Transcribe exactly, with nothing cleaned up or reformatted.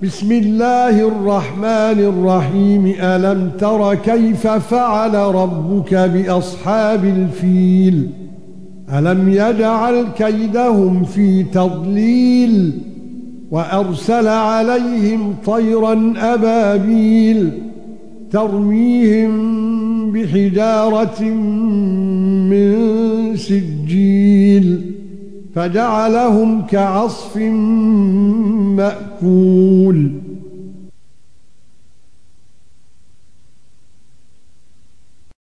بسم الله الرحمن الرحيم ألم تر كيف فعل ربك بأصحاب الفيل ألم يجعل كيدهم في تضليل وأرسل عليهم طيرا أبابيل ترميهم بحجارة من سجيل فجعلهم كعصف مأكول